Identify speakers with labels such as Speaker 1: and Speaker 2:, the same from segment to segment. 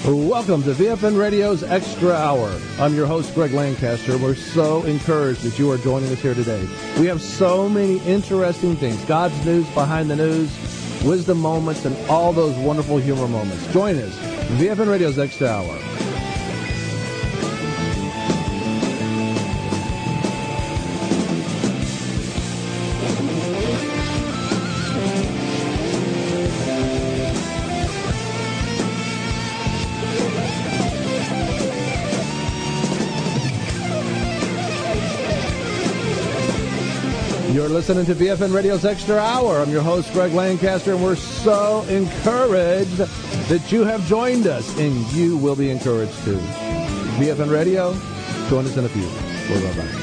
Speaker 1: Welcome to VFN Radio's Extra Hour. I'm your host, Greg Lancaster. We're so encouraged that you are joining us here today. We have so many interesting things. God's news behind the news, wisdom moments, and all those wonderful humor moments. Join us, VFN Radio's Extra Hour. You're listening to VFN Radio's Extra Hour. I'm your host, Greg Lancaster, and we're so encouraged that you have joined us, and you will be encouraged too. VFN Radio, join us in a few. We'll be right back.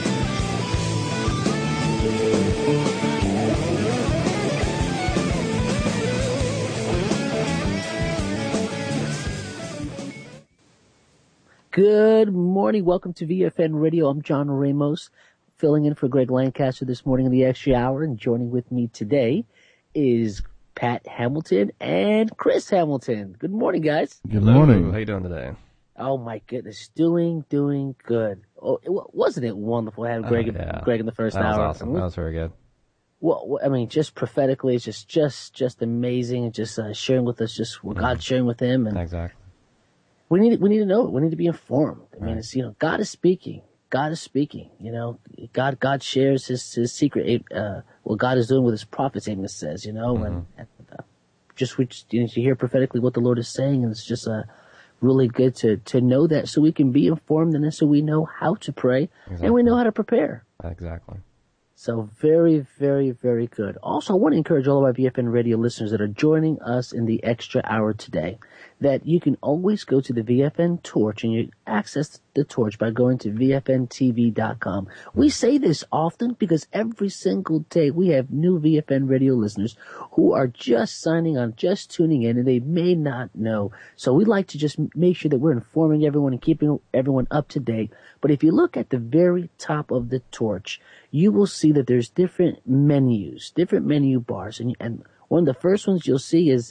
Speaker 2: Good morning. Welcome to VFN Radio. I'm John Ramos, filling in for Greg Lancaster this morning in the Extra Hour, and joining with me today is Pat Hamilton and Chris Hamilton. Good morning, guys.
Speaker 3: Good morning.
Speaker 4: How you doing today?
Speaker 2: Oh my goodness, doing good. Oh, wasn't it wonderful having Greg in the first
Speaker 4: that
Speaker 2: hour?
Speaker 4: That was awesome. That was very good.
Speaker 2: Well, I mean, just prophetically, it's just amazing, and just sharing with us just what God's sharing with him, and
Speaker 4: exactly.
Speaker 2: We need to know it. We need to be informed. I mean, it's God is speaking. God is speaking, God shares his secret, what God is doing with his prophets, Amos says, and just to hear prophetically what the Lord is saying. And it's just, really good to know that, so we can be informed, and then so we know how to pray, and we know how to prepare.
Speaker 4: Exactly.
Speaker 2: So very, very, very good. Also, I want to encourage all of our VFN Radio listeners that are joining us in the Extra Hour today that you can always go to the VFN Torch, and you access the Torch by going to VFNTV.com. We say this often because every single day we have new VFN Radio listeners who are just signing on, just tuning in, and they may not know. So we like to just make sure that we're informing everyone and keeping everyone up to date. But if you look at the very top of the Torch, you will see that there's different menus, different menu bars. And one of the first ones you'll see is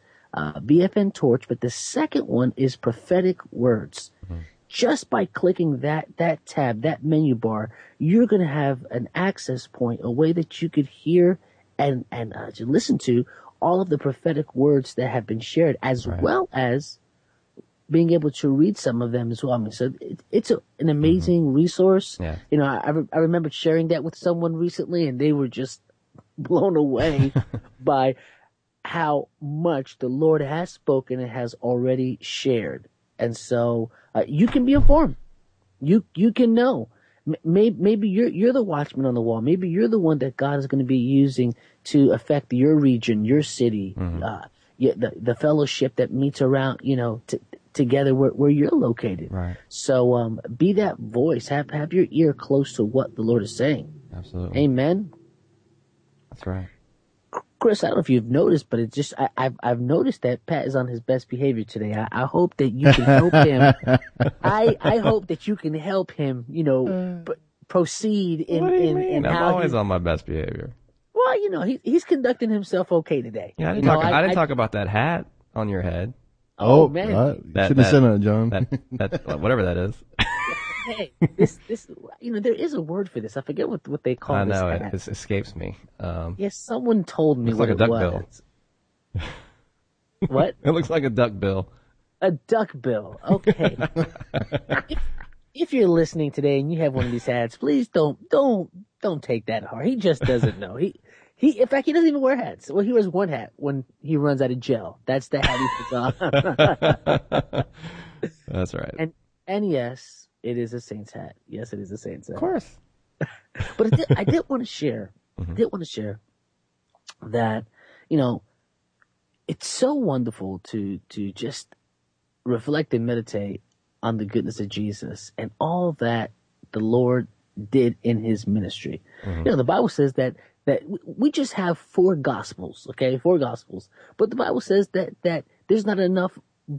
Speaker 2: VFN Torch, but the second one is prophetic words. Just by clicking that tab, that menu bar, you're going to have an access point, a way that you could hear and to listen to all of the prophetic words that have been shared, as well as being able to read some of them as well. I mean, so it's an amazing resource.
Speaker 4: Yeah.
Speaker 2: I remember sharing that with someone recently, and they were just blown away by how much the Lord has spoken and has already shared. And so you can be informed. You can know. Maybe you're the watchman on the wall. Maybe you're the one that God is going to be using to affect your region, your city, the fellowship that meets around, together where you're located.
Speaker 4: Right.
Speaker 2: So be that voice. Have your ear close to what the Lord is saying.
Speaker 4: Absolutely.
Speaker 2: Amen.
Speaker 4: That's right.
Speaker 2: Chris, I don't know if you've noticed, but it's just I've noticed that Pat is on his best behavior today. I hope that you can help him. I hope that you can help him, proceed in
Speaker 4: I'm
Speaker 2: how
Speaker 4: always on my best behavior.
Speaker 2: Well, he's conducting himself okay today.
Speaker 4: Yeah, I didn't talk about that hat on your head.
Speaker 2: Oh man,
Speaker 3: shouldn't have said that, John.
Speaker 4: That whatever that is.
Speaker 2: Hey, this there is a word for this. I forget what they call
Speaker 4: I
Speaker 2: this.
Speaker 4: know
Speaker 2: hat.
Speaker 4: it escapes me.
Speaker 2: Yes, someone told me
Speaker 4: Looks
Speaker 2: what
Speaker 4: like a duck
Speaker 2: was.
Speaker 4: bill.
Speaker 2: What?
Speaker 4: It looks like a duck bill.
Speaker 2: A duck bill. Okay. if you're listening today and you have one of these hats, please don't take that hard. He just doesn't know. He in fact, he doesn't even wear hats. Well, he wears one hat when he runs out of gel. That's the hat he puts on.
Speaker 4: That's right.
Speaker 2: And yes, it is a Saints hat. Yes, it is a Saints hat.
Speaker 4: Of course.
Speaker 2: But I did want to share. I did want to share that, it's so wonderful to just reflect and meditate on the goodness of Jesus and all that the Lord did in his ministry. The Bible says that we just have 4 gospels, okay? 4 gospels. But the Bible says that there's not enough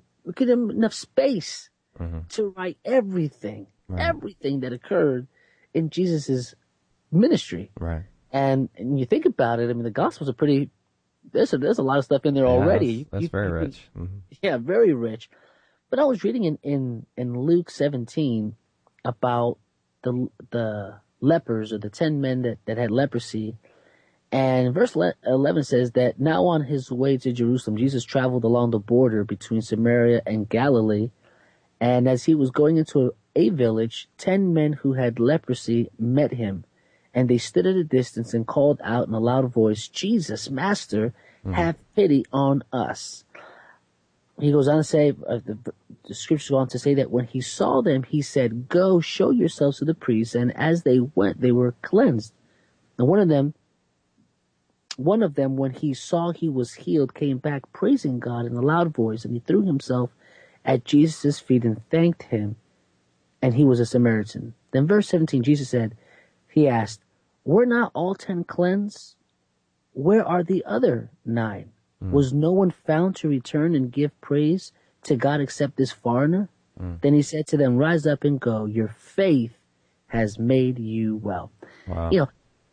Speaker 2: space to write everything that occurred in Jesus' ministry.
Speaker 4: Right.
Speaker 2: And you think about it, I mean, the Gospels are pretty. There's a lot of stuff in there already.
Speaker 4: That's very rich.
Speaker 2: Yeah, very rich. But I was reading in Luke 17 about the lepers, or the 10 men that had leprosy. And verse 11 says that now on his way to Jerusalem, Jesus traveled along the border between Samaria and Galilee. And as he was going into a village, 10 men who had leprosy met him. And they stood at a distance and called out in a loud voice, "Jesus, Master, have pity on us." He goes on to say, the scriptures go on to say that when he saw them, he said, "Go, show yourselves to the priests." And as they went, they were cleansed. And one of them, when he saw he was healed, came back praising God in a loud voice, and he threw himself at Jesus' feet and thanked him. And he was a Samaritan. Then verse 17, he asked, "Were not all 10 cleansed? Where are the other 9? Was no one found to return and give praise to God except this foreigner?" Then he said to them, "Rise up and go. Your faith has made you well."
Speaker 4: Wow.
Speaker 2: You know,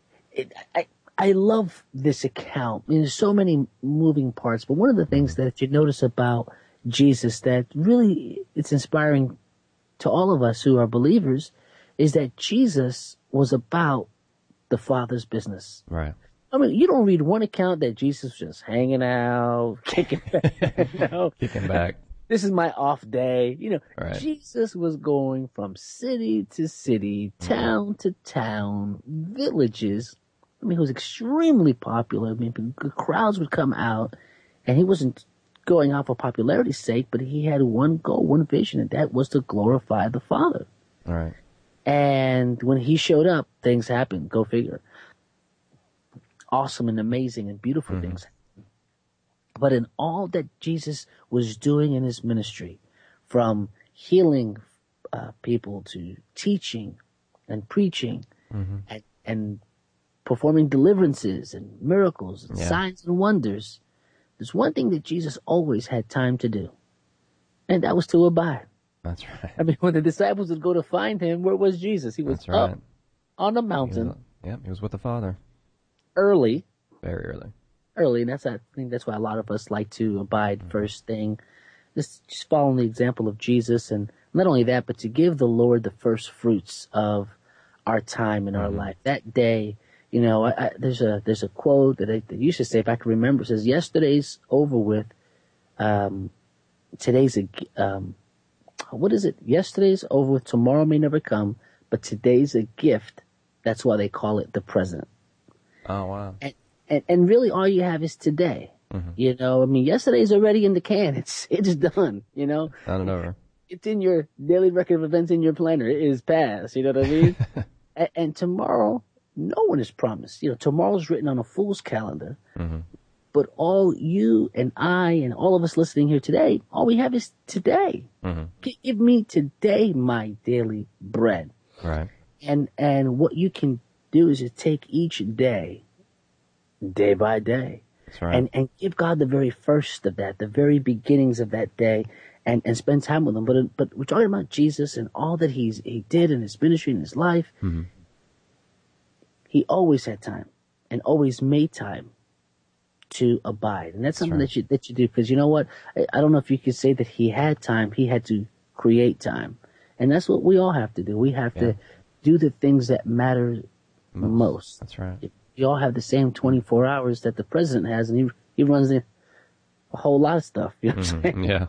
Speaker 2: I love this account. I mean, there's so many moving parts, but one of the things that you notice about Jesus that really it's inspiring to all of us who are believers is that Jesus was about the Father's business.
Speaker 4: Right.
Speaker 2: I mean, you don't read one account that Jesus was just hanging out, kicking back.
Speaker 4: Kicking back.
Speaker 2: This is my off day.
Speaker 4: Right.
Speaker 2: Jesus was going from city to city, town to town, villages. I mean, he was extremely popular. I mean, the crowds would come out, and he wasn't going out for popularity's sake, but he had one goal, one vision, and that was to glorify the Father.
Speaker 4: All right.
Speaker 2: And when he showed up, things happened. Go figure. Awesome and amazing and beautiful things. But in all that Jesus was doing in his ministry, from healing people to teaching and preaching and performing deliverances and miracles and signs and wonders, there's one thing that Jesus always had time to do, and that was to abide.
Speaker 4: That's right.
Speaker 2: I mean, when the disciples would go to find him, where was Jesus? He was up on a mountain.
Speaker 4: He was with the Father.
Speaker 2: Early.
Speaker 4: Very early.
Speaker 2: And I think that's why a lot of us like to abide first thing. Just following the example of Jesus, and not only that, but to give the Lord the first fruits of our time in our life. That day, there's a quote that they used to say, if I can remember, it says, "Yesterday's over with, today's what is it? Yesterday's over with, tomorrow may never come, but today's a gift." That's why they call it the present.
Speaker 4: Oh, wow.
Speaker 2: And really all you have is today. I mean, yesterday's already in the can. It's done,
Speaker 4: Done and over.
Speaker 2: It's in your daily record of events in your planner. It is past, you know what I mean? and tomorrow, no one is promised. Tomorrow's written on a fool's calendar. But all you and I and all of us listening here today, all we have is today. Give me today my daily bread.
Speaker 4: Right.
Speaker 2: And what you can do is just take each day by day.
Speaker 4: That's right.
Speaker 2: And give God the very first of that, the very beginnings of that day, and spend time with him. But we're talking about Jesus and all that he did in his ministry, in his life. He always had time and always made time to abide. And that's something that you do, because you know what? I don't know if you could say that he had time. He had to create time. And that's what we all have to do. We have to do the things that matter most.
Speaker 4: That's right.
Speaker 2: We all have the same 24 hours that the president has, and he runs a whole lot of stuff. You know what I'm saying?
Speaker 4: Yeah.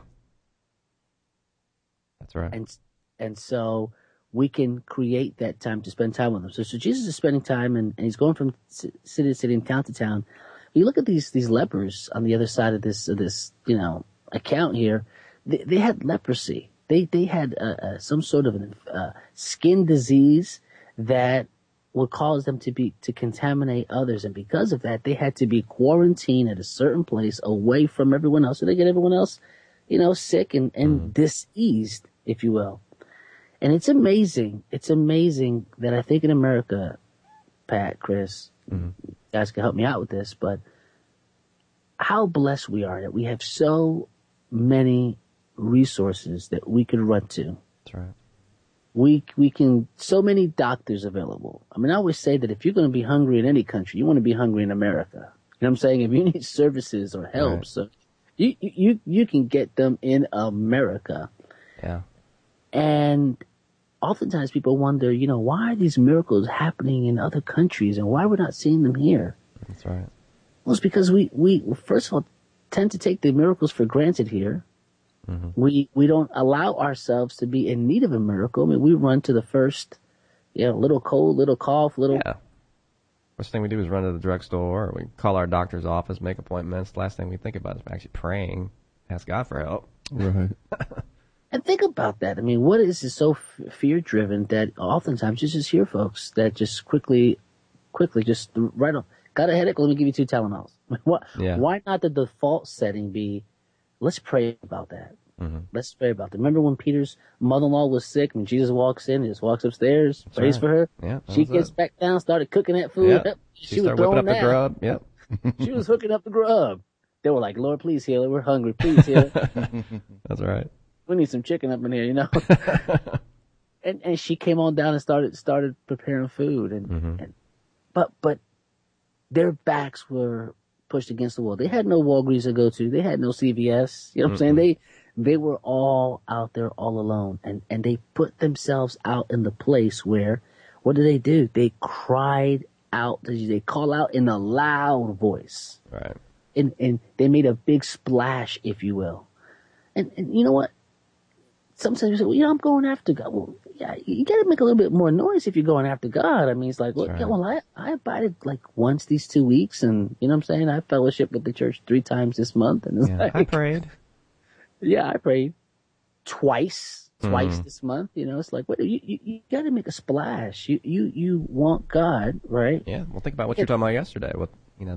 Speaker 4: That's right.
Speaker 2: And so we can create that time to spend time with him. So Jesus is spending time, and he's going from city to city and town to town. You look at these lepers on the other side of this account here. They had leprosy. They had some sort of skin disease that would cause them to contaminate others, and because of that, they had to be quarantined at a certain place away from everyone else, so they get everyone else, sick and diseased, if you will. And it's amazing. It's amazing that I think in America, Pat, Chris, you guys can help me out with this, but how blessed we are that we have so many resources that we could run to.
Speaker 4: That's right.
Speaker 2: We can, so many doctors available. I mean, I always say that if you're going to be hungry in any country, you want to be hungry in America. You know what I'm saying? If you need services or help, so you can get them in America.
Speaker 4: Yeah.
Speaker 2: And oftentimes people wonder, why are these miracles happening in other countries and why we're not seeing them here?
Speaker 4: That's right.
Speaker 2: Well, it's because we first of all tend to take the miracles for granted here.
Speaker 4: Mm-hmm.
Speaker 2: We don't allow ourselves to be in need of a miracle. I mean, we run to the first, little cold, little cough, little.
Speaker 4: Yeah. First thing we do is run to the drugstore, or we call our doctor's office, make appointments. The last thing we think about is actually praying, ask God for help.
Speaker 1: Right.
Speaker 2: And think about that. I mean, what is so fear-driven that oftentimes you just hear folks that just quickly just right on. Got a headache? Let me give you 2 Tylenols.
Speaker 4: Yeah.
Speaker 2: Why not the default setting be, let's pray about that.
Speaker 4: Mm-hmm.
Speaker 2: Let's pray about that. Remember when Peter's mother-in-law was sick, when Jesus walks in, he just walks upstairs,
Speaker 4: That's
Speaker 2: prays
Speaker 4: right.
Speaker 2: for her.
Speaker 4: Yeah,
Speaker 2: She gets back down, started cooking that food.
Speaker 4: Yep.
Speaker 2: She was
Speaker 4: started whipping up
Speaker 2: throwing
Speaker 4: the
Speaker 2: down.
Speaker 4: grub. Yep.
Speaker 2: She was hooking up the grub. They were like, Lord, please heal her. We're hungry. Please heal her.
Speaker 4: That's right.
Speaker 2: We need some chicken up in here, and she came on down and started preparing food. But their backs were pushed against the wall. They had no Walgreens to go to. They had no CVS. You know what I'm saying? They were all out there all alone. And they put themselves out in the place where, what do? They cried out. They call out in a loud voice.
Speaker 4: Right.
Speaker 2: And they made a big splash, if you will. And you know what? Sometimes you say, well, I'm going after God. Well, yeah, you got to make a little bit more noise if you're going after God. I mean, it's like, well,
Speaker 4: right.
Speaker 2: yeah, well, I abided like once these 2 weeks, and you know what I'm saying? I fellowship with the church 3 times this month, and it's like,
Speaker 4: I prayed.
Speaker 2: Yeah, I prayed twice this month. It's like, what? You got to make a splash. You want God, right?
Speaker 4: Yeah. Well, think about what you were talking about yesterday. With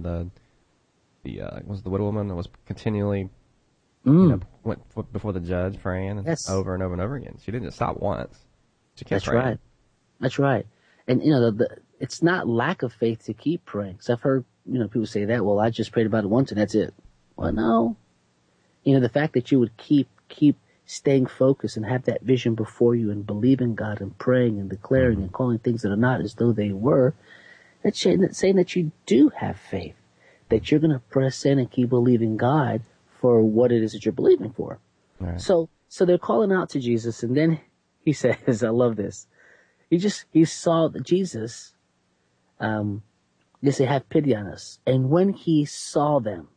Speaker 4: was the widow woman that was continually went before the judge praying and over and over and over again. She didn't just stop once. She kept praying.
Speaker 2: That's right. And it's not lack of faith to keep praying. Because I've heard people say that. Well, I just prayed about it once and that's it. Well, no. The fact that you would keep staying focused and have that vision before you and believe in God and praying and declaring and calling things that are not as though they were, that's saying that you do have faith, that you're going to press in and keep believing God for what it is that you're believing for.
Speaker 4: Right.
Speaker 2: So they're calling out to Jesus, and then he says, I love this. He saw that Jesus, they say, have pity on us. And when he saw them,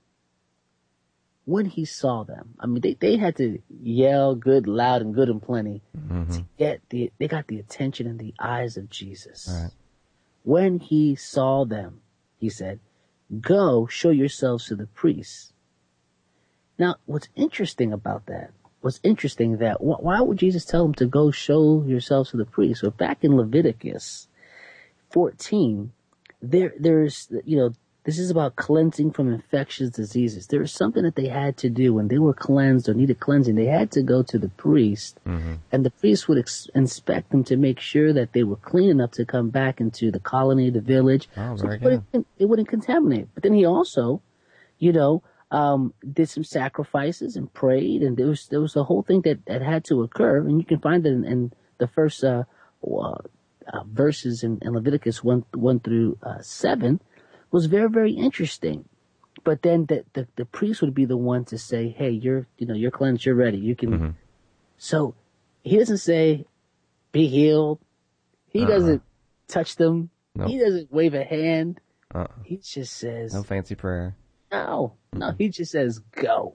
Speaker 2: I mean, they had to yell good, loud, and good and plenty to get they got the attention and the eyes of Jesus.
Speaker 4: Right.
Speaker 2: When he saw them, he said, go show yourselves to the priests. Now, what's interesting about that? Why would Jesus tell them to go show yourselves to the priests? Well, back in Leviticus 14, there's this is about cleansing from infectious diseases. There was something that they had to do when they were cleansed or needed cleansing. They had to go to the priest, and the priest would inspect them to make sure that they were clean enough to come back into the colony, the village,
Speaker 4: so
Speaker 2: it wouldn't contaminate. But then he also, did some sacrifices and prayed, and there was a whole thing that had to occur, and you can find it in the first verses in Leviticus 1 through 7. Was very, very interesting. But then the priest would be the one to say, hey, you're cleansed, you're ready. You can. So he doesn't say, be healed. He doesn't touch them.
Speaker 4: Nope.
Speaker 2: He doesn't wave a hand. He just says,
Speaker 4: no fancy prayer.
Speaker 2: No, he just says, go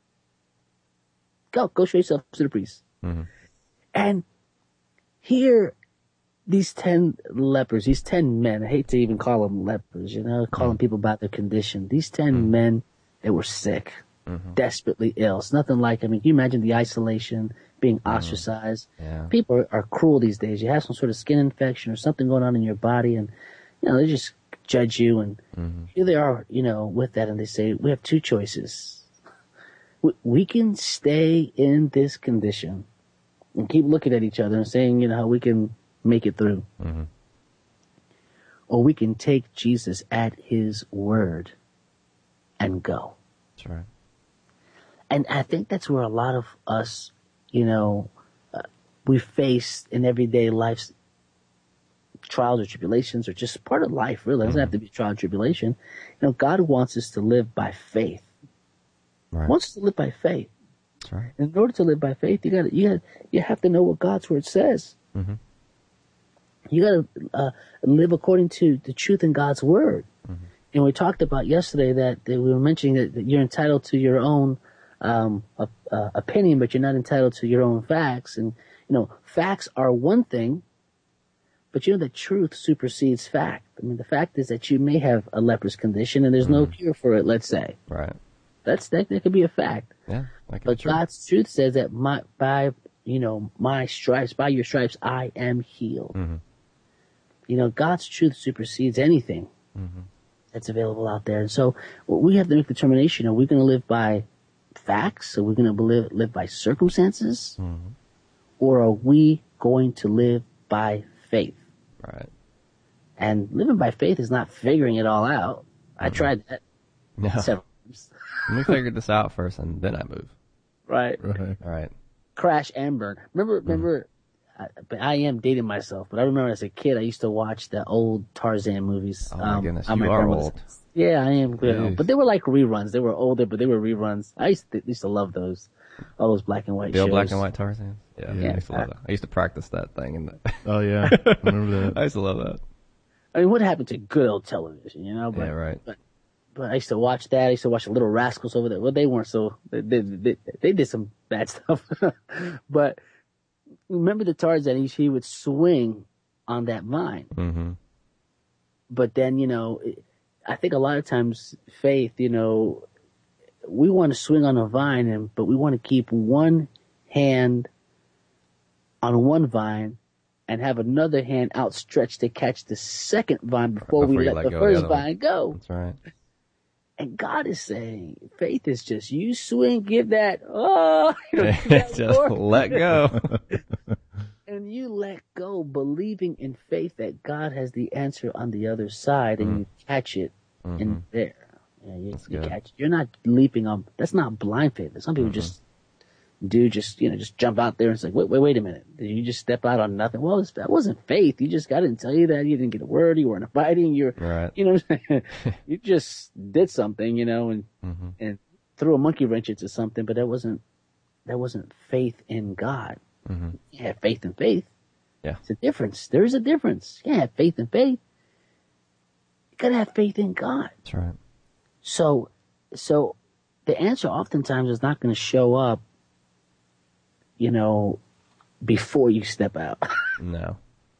Speaker 2: show yourself to the priest. And here, these 10 lepers, these 10 men, I hate to even call them lepers, calling people about their condition. These 10 men, they were sick, desperately ill. It's nothing like, can you imagine the isolation, being ostracized?
Speaker 4: Yeah.
Speaker 2: People are cruel these days. You have some sort of skin infection or something going on in your body, and, they just judge you. And here they are, with that, and they say, we have 2 choices. We can stay in this condition and keep looking at each other and saying, how we can make it through. Or we can take Jesus at his word and go.
Speaker 4: That's right.
Speaker 2: And I think that's where a lot of us, we face in everyday life's trials or tribulations, or just part of life, really. It doesn't have to be trial or tribulation. God wants us to live by faith.
Speaker 4: Right.
Speaker 2: Wants us to live by faith.
Speaker 4: That's right.
Speaker 2: In order to live by faith, you have to know what God's word says.
Speaker 4: Mm-hmm.
Speaker 2: You got to live according to the truth in God's word. Mm-hmm. And we talked about yesterday that we were mentioning that you're entitled to your own opinion, but you're not entitled to your own facts. And facts are one thing, but that truth supersedes fact. I mean, the fact is that you may have a leprous condition and there's no cure for it. Let's say,
Speaker 4: right?
Speaker 2: That could be a fact.
Speaker 4: Yeah,
Speaker 2: but God's truth says that by your stripes, I am healed. Mm-hmm. God's truth supersedes anything that's available out there. And so we have to make the determination: are we going to live by facts? Are we going to live by circumstances? Mm-hmm. Or are we going to live by faith?
Speaker 4: Right.
Speaker 2: And living by faith is not figuring it all out. I tried that several times.
Speaker 4: Let me figure this out first, and then I move.
Speaker 2: Right.
Speaker 4: All right.
Speaker 2: Crash and burn. Remember, I am dating myself, but I remember as a kid, I used to watch the old Tarzan movies.
Speaker 4: Oh my goodness, you are old.
Speaker 2: Yeah, I am. But they were like reruns. They were older, but they were reruns. I used to love those. All those black and white shows.
Speaker 4: Black and white Tarzan? Yeah. I used to love that. I used to practice that thing.
Speaker 3: Oh, yeah. I remember that.
Speaker 4: I used to love that.
Speaker 2: I mean, what happened to good old television, But,
Speaker 4: yeah, right.
Speaker 2: But I used to watch that. I used to watch the Little Rascals over there. Well, they weren't so... They did some bad stuff. But remember the Tarzan, he would swing on that vine. Mm-hmm. But then, I think a lot of times faith, we want to swing on a vine, but we want to keep one hand on one vine and have another hand outstretched to catch the second vine before we let the first vine go.
Speaker 4: That's right.
Speaker 2: And God is saying, faith is just you swing, give that,
Speaker 4: just let go.
Speaker 2: And you let go, believing in faith that God has the answer on the other side, and you catch it in there. Yeah, you catch it. You're not leaping on. That's not blind faith. Some people just jump out there and say, wait a minute. Did you just step out on nothing? Well, that wasn't faith. You just God didn't tell you that. You didn't get a word. You weren't fighting.
Speaker 4: Right.
Speaker 2: You just did something, and threw a monkey wrench into something. But that wasn't faith in God. Mm-hmm. You have faith in faith.
Speaker 4: Yeah,
Speaker 2: it's a difference. There is a difference. You have faith in faith. You gotta have faith in God.
Speaker 4: That's right.
Speaker 2: So the answer oftentimes is not going to show up, before you step out.
Speaker 4: No.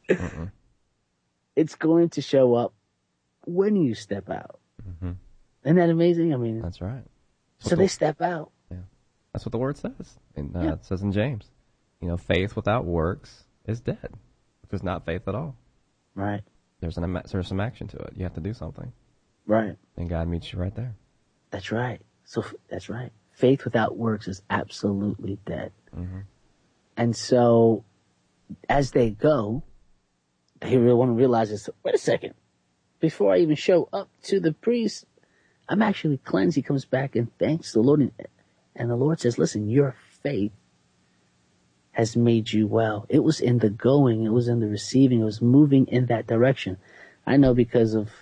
Speaker 2: It's going to show up when you step out. Mm-hmm. Isn't that amazing? I mean,
Speaker 4: that's right.
Speaker 2: So they step out.
Speaker 4: Yeah. That's what the word says. It says in James, faith without works is dead, which is not faith at all.
Speaker 2: Right.
Speaker 4: There's some action to it. You have to do something.
Speaker 2: Right.
Speaker 4: And God meets you right there.
Speaker 2: That's right. So that's right. Faith without works is absolutely dead. Mm-hmm. And so as they go, they really want to realize this. Wait a second. Before I even show up to the priest, I'm actually cleansed. He comes back and thanks the Lord. And the Lord says, listen, your faith has made you well. It was in the going. It was in the receiving. It was moving in that direction. I know because of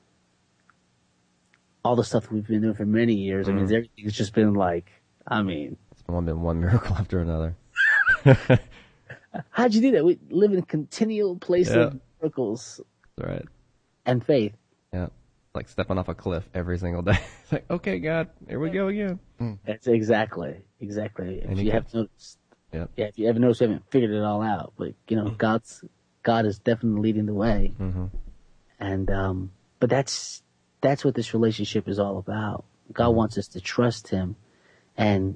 Speaker 2: all the stuff that we've been doing for many years. I mean, everything's just been it's
Speaker 4: been one miracle after another.
Speaker 2: How'd you do that? We live in a continual place of miracles.
Speaker 4: That's right.
Speaker 2: And faith.
Speaker 4: Yeah. Like stepping off a cliff every single day. It's like, okay, God, here we go again.
Speaker 2: That's exactly. If you have noticed, if you ever noticed, you haven't figured it all out. But God is definitely leading the way. Mm-hmm. And but that's what this relationship is all about. God wants us to trust Him, and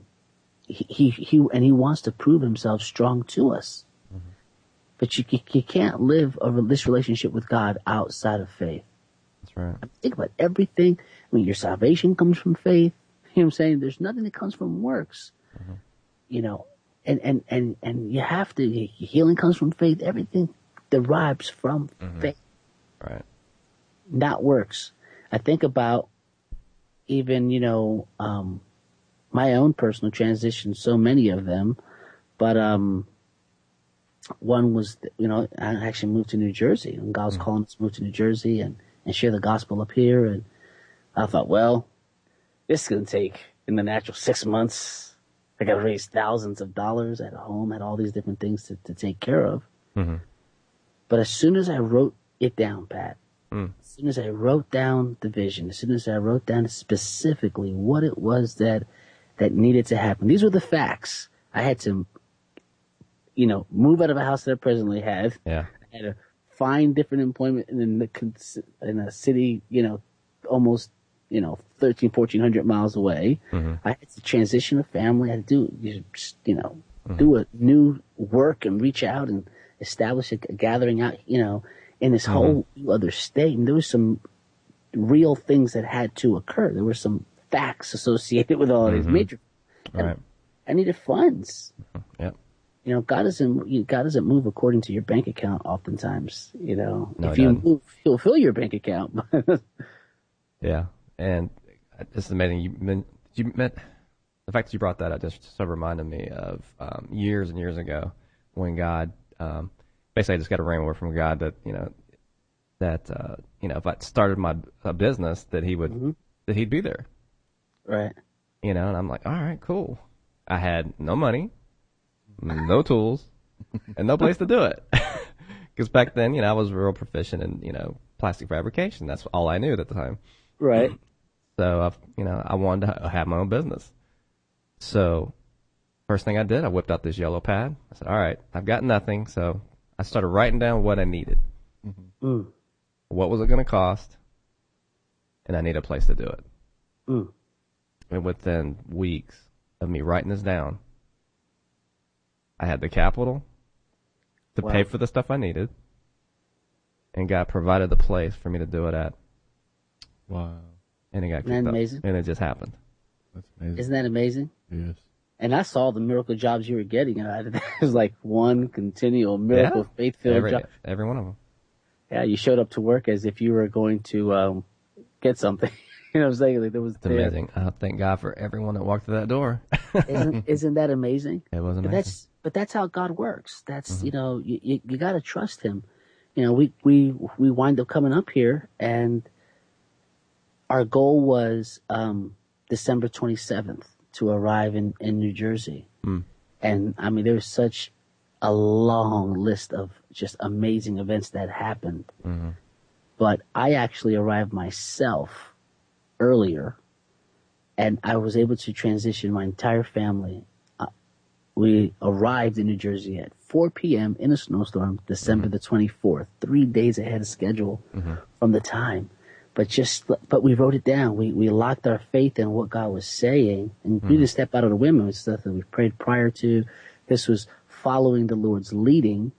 Speaker 2: he wants to prove Himself strong to us. Mm-hmm. But you can't live this relationship with God outside of faith.
Speaker 4: That's right.
Speaker 2: Think about everything. I mean, your salvation comes from faith. You know what I'm saying? There's nothing that comes from works. Mm-hmm. And you have to. Healing comes from faith. Everything derives from faith.
Speaker 4: Right.
Speaker 2: Not works. I think about even, my own personal transition, so many of them, but one was, I actually moved to New Jersey, and God was calling us to move to New Jersey and share the gospel up here, and I thought, well, this is going to take, in the natural, 6 months. I got to raise thousands of dollars at home, had all these different things to take care of.
Speaker 4: Mm-hmm.
Speaker 2: But as soon as I wrote it down, Pat, as soon as I wrote down the vision, as soon as I wrote down specifically what it was that needed to happen, these were the facts. I had to, move out of a house that I presently had.
Speaker 4: Yeah.
Speaker 2: I had to find different employment in a city, almost, 1,400 miles away. Mm-hmm. I had to transition a family. I had to do a new work and reach out and establish a gathering out, in this whole other state. And there was some real things that had to occur. There were some facts associated with all of these major.
Speaker 4: Right.
Speaker 2: I needed funds.
Speaker 4: Yep.
Speaker 2: God doesn't move according to your bank account. Oftentimes,
Speaker 4: No,
Speaker 2: if you move, He'll fill your bank account.
Speaker 4: Yeah, and it's amazing. The fact that you brought that up just sort of reminded me of years and years ago when God, basically I just got a rhema word from God that if I started my business that He would that He'd be there.
Speaker 2: Right.
Speaker 4: And I'm like, all right, cool. I had no money, no tools, and no place to do it. Because back then, I was real proficient in, plastic fabrication. That's all I knew at the time.
Speaker 2: Right.
Speaker 4: So, I wanted to have my own business. So, first thing I did, I whipped out this yellow pad. I said, all right, I've got nothing. So, I started writing down what I needed. Mm-hmm. What was it going to cost? And I need a place to do it. And within weeks of me writing this down, I had the capital to pay for the stuff I needed, and God provided the place for me to do it at.
Speaker 3: Wow.
Speaker 4: And it got
Speaker 2: Isn't that amazing?
Speaker 4: And it just happened.
Speaker 3: That's amazing.
Speaker 2: Isn't that amazing?
Speaker 3: Yes.
Speaker 2: And I saw the miracle jobs you were getting. It was like one continual miracle faith-filled job.
Speaker 4: Every one of them.
Speaker 2: Yeah, you showed up to work as if you were going to get something. You know what I'm saying? Like, it's
Speaker 4: amazing. I thank God for everyone that walked through that door.
Speaker 2: Isn't that amazing?
Speaker 4: It was amazing.
Speaker 2: But that's how God works. That's you got to trust Him. We wind up coming up here, and our goal was December 27th to arrive in New Jersey. And I mean, there was such a long list of just amazing events that happened. But I actually arrived myself earlier, and I was able to transition my entire family. We arrived in New Jersey at 4 p.m. in a snowstorm, December the 24th, 3 days ahead of schedule from the time. But we wrote it down. We locked our faith in what God was saying, and we didn't step out of the wind. It was stuff that we prayed prior to. This was following the Lord's leading,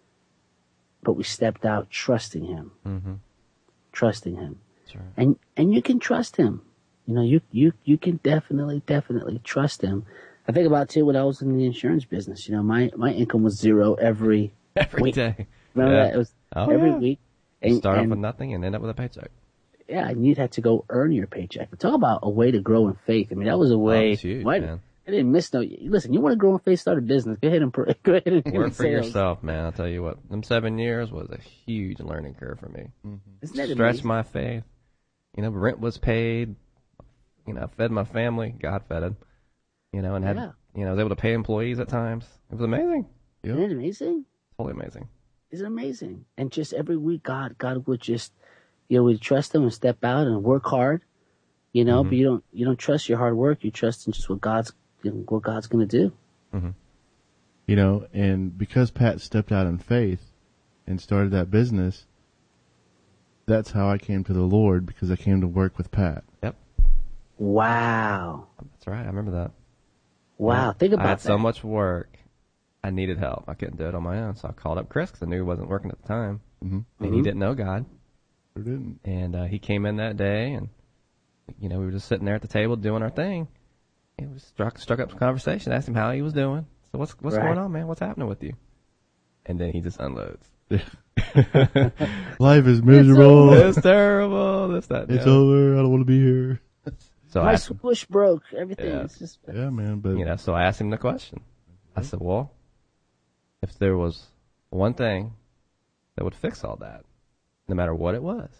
Speaker 2: but we stepped out trusting Him. Trusting Him. Right. And you can trust Him. You can definitely trust Him. I think about too when I was in the insurance business. My income was zero every week.
Speaker 4: Day.
Speaker 2: Remember that? It was every week.
Speaker 4: And start off with nothing and end up with a paycheck.
Speaker 2: Yeah, and you'd have to go earn your paycheck. But talk about a way to grow in faith. I mean, that was a way.
Speaker 4: Huge, man.
Speaker 2: I didn't miss no. Listen, you want to grow in faith, start a business. Go ahead and
Speaker 4: work for yourself, man. I'll tell you what. Them 7 years was a huge learning curve for me.
Speaker 2: Isn't that
Speaker 4: Stretched
Speaker 2: amazing?
Speaker 4: my faith. Rent was paid. Fed my family. God fed it. And had I was able to pay employees at times. It was amazing.
Speaker 2: Isn't it amazing?
Speaker 4: Totally amazing.
Speaker 2: Isn't it amazing? And just every week, God would just, we'd trust Him and step out and work hard. But you don't trust your hard work. You trust in just what God's going to do.
Speaker 3: And because Pat stepped out in faith and started that business, that's how I came to the Lord, because I came to work with Pat.
Speaker 4: Yep.
Speaker 2: Wow.
Speaker 4: That's right. I remember that.
Speaker 2: Wow. Think about that.
Speaker 4: I had so much work. I needed help. I couldn't do it on my own. So I called up Chris because I knew he wasn't working at the time. And he didn't know God.
Speaker 3: He didn't.
Speaker 4: And he came in that day, and, we were just sitting there at the table doing our thing. And we struck up some conversation, asked him how he was doing. So what's going on, man? What's happening with you? And then he just unloads.
Speaker 3: Life is miserable.
Speaker 4: It's terrible. This, that,
Speaker 3: it's over. I don't want to be here.
Speaker 2: So my swoosh broke. Everything.
Speaker 4: Yeah.
Speaker 2: It's just.
Speaker 3: Yeah, man. But
Speaker 4: so I asked him the question. I said, well, if there was one thing that would fix all that, no matter what it was,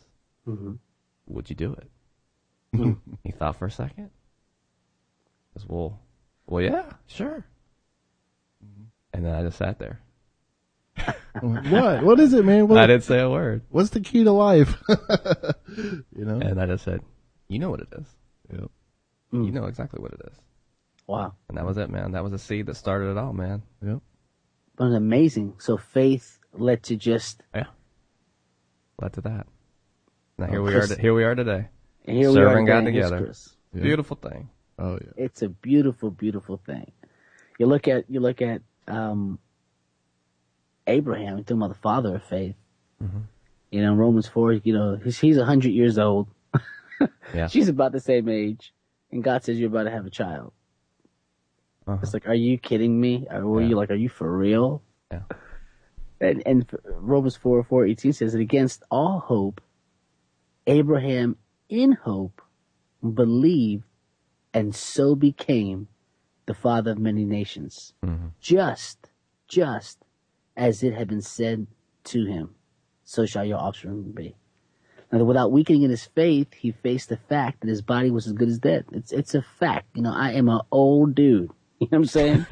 Speaker 4: would you do it? He thought for a second. He goes, well, Well, yeah, sure. And then I just sat there.
Speaker 3: What? What is it, man?
Speaker 4: I didn't say a word.
Speaker 3: What's the key to life? You know?
Speaker 4: And I just said, you know what it is.
Speaker 3: Yep.
Speaker 4: You know exactly what it is.
Speaker 2: Wow.
Speaker 4: And that was it, man. That was the seed that started it all, man.
Speaker 3: Yep.
Speaker 2: But it's amazing. So faith led to just,
Speaker 4: Yeah. Led to that. Now here we are today.
Speaker 2: and here we
Speaker 4: Serving
Speaker 2: are
Speaker 4: God
Speaker 2: today,
Speaker 4: together.
Speaker 2: Chris.
Speaker 3: Yeah.
Speaker 4: Beautiful thing.
Speaker 3: Oh, yeah.
Speaker 2: It's a beautiful, beautiful thing. You look at Abraham, you're talking about the father of faith.
Speaker 4: Mm-hmm.
Speaker 2: You know, Romans 4, you know, he's 100 years old.
Speaker 4: Yeah.
Speaker 2: She's about the same age. And God says you're about to have a child.
Speaker 4: Uh-huh.
Speaker 2: It's like, are you kidding me? Or were
Speaker 4: Yeah.
Speaker 2: you like, are you for real?
Speaker 4: Yeah.
Speaker 2: And Romans 4:18 says that against all hope, Abraham in hope believed and so became the father of many nations.
Speaker 4: Mm-hmm.
Speaker 2: Just as it had been said to him, so shall your offspring be. Now, without weakening in his faith, he faced the fact that his body was as good as dead. It's a fact. You know, I am an old dude. You know what I'm saying?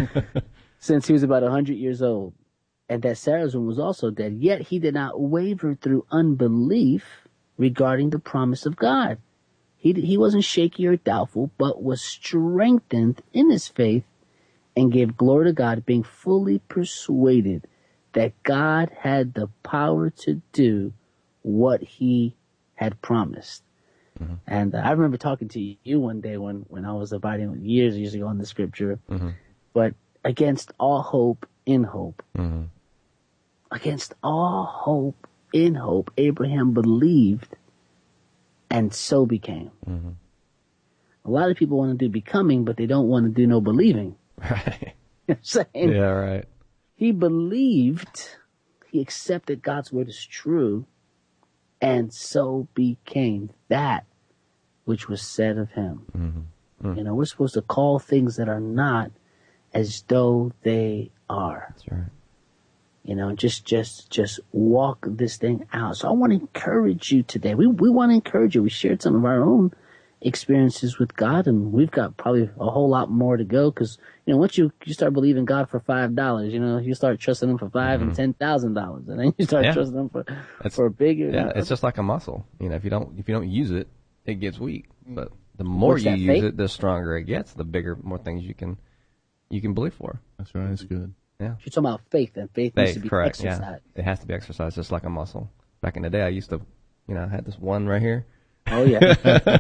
Speaker 2: Since he was about 100 years old. And that Sarah's womb was also dead. Yet he did not waver through unbelief regarding the promise of God. He wasn't shaky or doubtful, but was strengthened in his faith and gave glory to God, being fully persuaded that God had the power to do what he had promised.
Speaker 4: Mm-hmm.
Speaker 2: And I remember talking to you one day when I was abiding years ago on the scripture,
Speaker 4: Mm-hmm.
Speaker 2: but against all hope, in hope.
Speaker 4: Mm-hmm.
Speaker 2: Against all hope, in hope, Abraham believed and so became.
Speaker 4: Mm-hmm.
Speaker 2: A lot of people want to do becoming, but they don't want to do no believing.
Speaker 4: Right.
Speaker 2: You know what I'm saying?
Speaker 4: Yeah, right.
Speaker 2: He believed, he accepted God's word as true, and so became that which was said of him.
Speaker 4: Mm-hmm.
Speaker 2: You know, we're supposed to call things that are not as though they are.
Speaker 4: That's right.
Speaker 2: You know, just walk this thing out. So I want to encourage you today. We want to encourage you. We shared some of our own experiences with God, and we've got probably a whole lot more to go, because, you know, once you start believing God for $5, you know, you start trusting him for $5,000 and $10,000, and then you start trusting him for bigger.
Speaker 4: Yeah, it's just like a muscle. You know, if you don't use it, it gets weak. But the more
Speaker 2: What's
Speaker 4: you
Speaker 2: that,
Speaker 4: use
Speaker 2: faith?
Speaker 4: it, the stronger it gets. The bigger, more things you can believe for.
Speaker 3: That's right. It's good.
Speaker 4: Yeah.
Speaker 2: You're talking about faith, and faith needs to be
Speaker 4: correct.
Speaker 2: exercised.
Speaker 4: Yeah, it has to be exercised, just like a muscle. Back in the day, I used to, you know, I had this one right here.
Speaker 2: Oh yeah.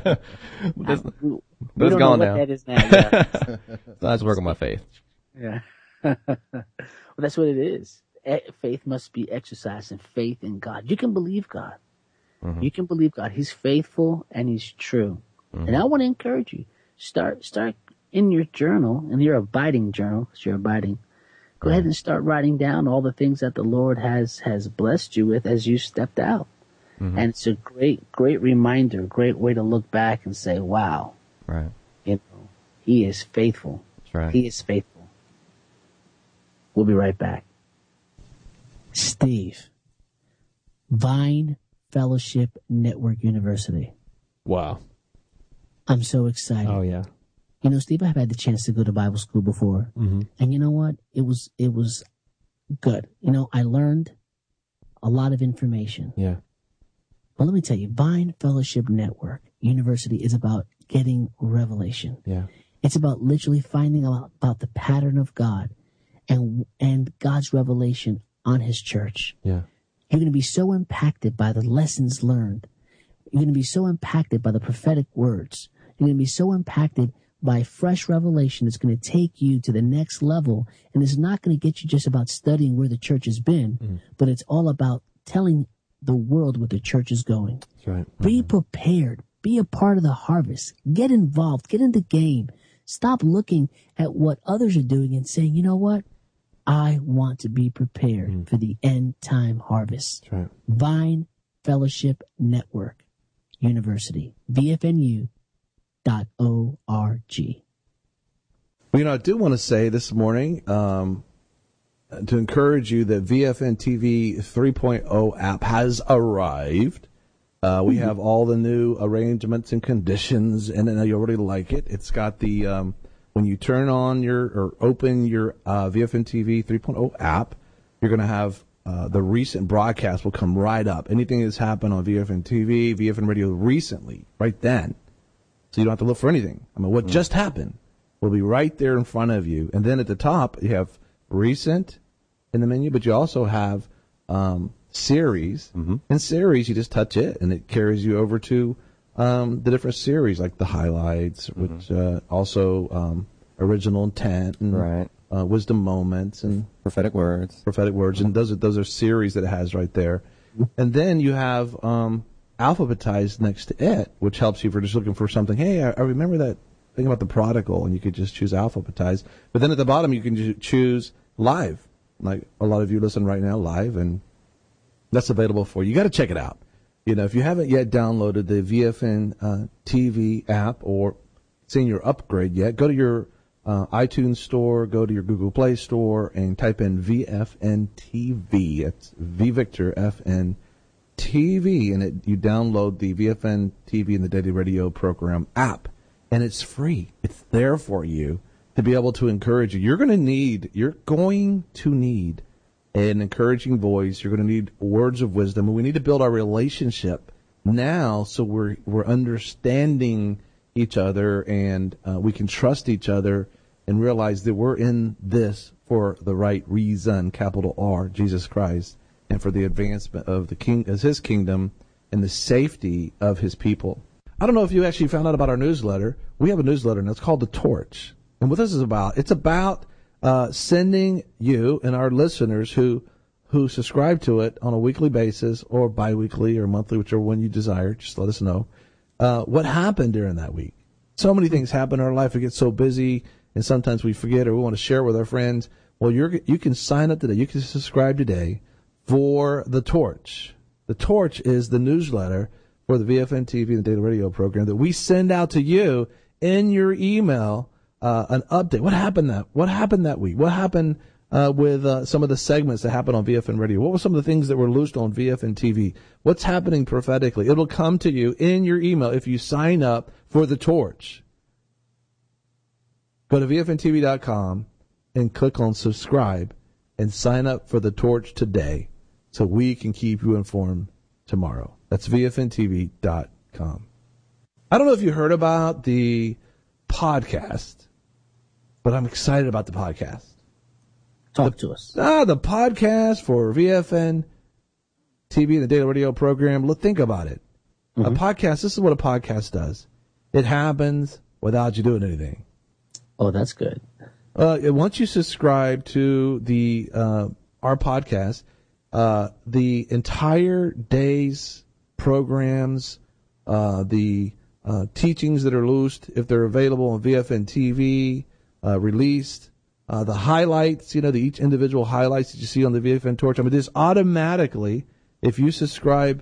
Speaker 4: This,
Speaker 2: we
Speaker 4: it's
Speaker 2: don't
Speaker 4: gone
Speaker 2: know
Speaker 4: now.
Speaker 2: what that is now. Yeah.
Speaker 4: So I was working my faith.
Speaker 2: Yeah. Well, that's what it is. Faith must be exercised, and faith in God. You can believe God.
Speaker 4: Mm-hmm.
Speaker 2: You can believe God. He's faithful and he's true.
Speaker 4: Mm-hmm.
Speaker 2: And I want to encourage you. Start in your journal, in your abiding journal, because you're abiding. Go ahead and start writing down all the things that the Lord has blessed you with as you stepped out.
Speaker 4: Mm-hmm.
Speaker 2: And it's a great reminder, great way to look back and say, wow,
Speaker 4: Right.
Speaker 2: you know, he is faithful.
Speaker 4: That's right.
Speaker 2: He is faithful. We'll be right back. Steve, Vine Fellowship Network University.
Speaker 1: Wow.
Speaker 2: I'm so excited.
Speaker 1: Oh, yeah.
Speaker 2: You know, Steve, I've had the chance to go to Bible school before.
Speaker 1: Mm-hmm.
Speaker 2: And you know what? It was good. You know, I learned a lot of information.
Speaker 1: Yeah.
Speaker 2: But let me tell you, Vine Fellowship Network University is about getting revelation.
Speaker 1: Yeah.
Speaker 2: It's about literally finding out about the pattern of God and God's revelation on his church.
Speaker 1: Yeah.
Speaker 2: You're going to be so impacted by the lessons learned. You're going to be so impacted by the prophetic words. You're going to be so impacted by fresh revelation that's going to take you to the next level. And it's not going to get you just about studying where the church has been, but it's all about telling the world where the church is going.
Speaker 1: That's right.
Speaker 2: Be prepared. Be a part of the harvest. Get involved. Get in the game. Stop looking at what others are doing and saying, you know what? I want to be prepared for the end time harvest.
Speaker 1: That's right.
Speaker 2: Vine Fellowship Network University. VFNU.org.
Speaker 1: Well, you know, I do want to say this morning to encourage you that VFN TV 3.0 app has arrived. We have all the new arrangements and conditions, and I know you already like it. It's got the when you turn on or open your VFN TV 3.0 app, you're going to have the recent broadcast will come right up. Anything that's happened on VFN TV, VFN Radio recently, right then. So you don't have to look for anything. I mean, what just happened will be right there in front of you. And then at the top, you have recent in the menu, but you also have series. And series, you just touch it, and it carries you over to the different series, like the highlights, which also original intent and wisdom moments and
Speaker 4: prophetic words.
Speaker 1: And those are series that it has right there. And then you have alphabetized next to it, which helps you if you're just looking for something. Hey, I remember that thing about the prodigal, and you could just choose alphabetized. But then at the bottom, you can choose live, like a lot of you listen right now live, and that's available for you. You got to check it out. You know, if you haven't yet downloaded the VFN TV app or seen your upgrade yet, go to your iTunes store, go to your Google Play store, and type in VFN TV. It's V Victor FN TV, and you download the VFN TV and the Daily Radio Program app, and it's free. It's there for you to be able to encourage you. You're going to need an encouraging voice. You're going to need words of wisdom, and we need to build our relationship now so we're understanding each other, and we can trust each other and realize that we're in this for the right reason, capital R, Jesus Christ, and for the advancement of his kingdom and the safety of his people. I don't know if you actually found out about our newsletter. We have a newsletter, and it's called The Torch. And what this is about, it's about sending you and our listeners who subscribe to it on a weekly basis or biweekly or monthly, whichever one you desire. Just let us know what happened during that week. So many things happen in our life. We get so busy, and sometimes we forget or we want to share with our friends. Well, you can sign up today. You can subscribe today for The Torch. The Torch is the newsletter for the VFN TV and the Daily Radio Program that we send out to you in your email. An update. What happened that week? What happened with some of the segments that happened on VFN Radio? What were some of the things that were loosed on VFN TV? What's happening prophetically? It'll come to you in your email if you sign up for The Torch. Go to VFNTV.com and click on subscribe and sign up for The Torch today so we can keep you informed tomorrow. That's VFNTV.com. I don't know if you heard about the podcast, but I'm excited about the podcast.
Speaker 2: Talk to us.
Speaker 1: The podcast for VFN TV and the Daily Radio Program. Think about it. A podcast, this is what a podcast does. It happens without you doing anything.
Speaker 2: Oh, that's good.
Speaker 1: Once you subscribe to the our podcast, the entire day's programs, the teachings that are loosed, if they're available on VFN TV, released, the highlights, each individual highlights that you see on the VFN Torch. I mean, this automatically, if you subscribe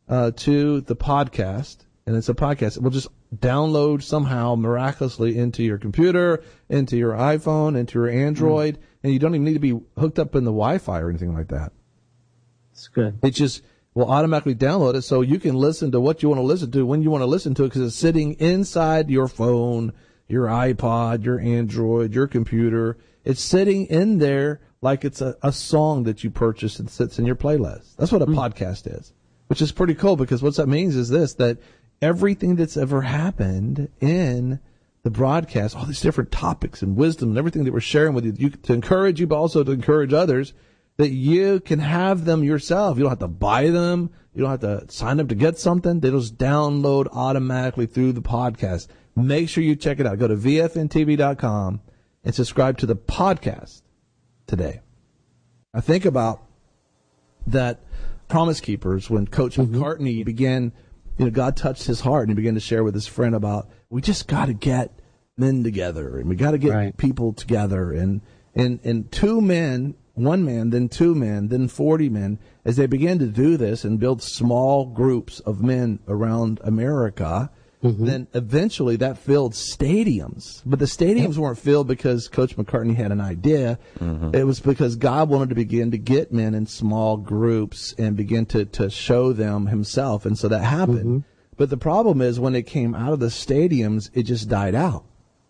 Speaker 1: to the podcast, and it's a podcast, it will just download somehow miraculously into your computer, into your iPhone, into your Android, and you don't even need to be hooked up in the Wi-Fi or anything like that.
Speaker 2: It's good.
Speaker 1: It just will automatically download it so you can listen to what you want to listen to when you want to listen to it, because it's sitting inside your phone, your iPod, your Android, your computer. It's sitting in there like it's a song that you purchased and sits in your playlist. That's what a podcast is, which is pretty cool, because what that means is this, that everything that's ever happened in the broadcast, all these different topics and wisdom and everything that we're sharing with you to encourage you, but also to encourage others, that you can have them yourself. You don't have to buy them. You don't have to sign up to get something. They just download automatically through the podcast. Make sure you check it out. Go to VFNTV.com and subscribe to the podcast today. I think about that Promise Keepers when Coach McCartney began, God touched his heart and he began to share with his friend about, we just got to get men together and we got to get people together, and two men, one man, then two men, then 40 men, as they began to do this and build small groups of men around America, then eventually that filled stadiums. But the stadiums weren't filled because Coach McCartney had an idea. It was because God wanted to begin to get men in small groups and begin to show them himself. And so that happened. But the problem is when it came out of the stadiums, it just died out.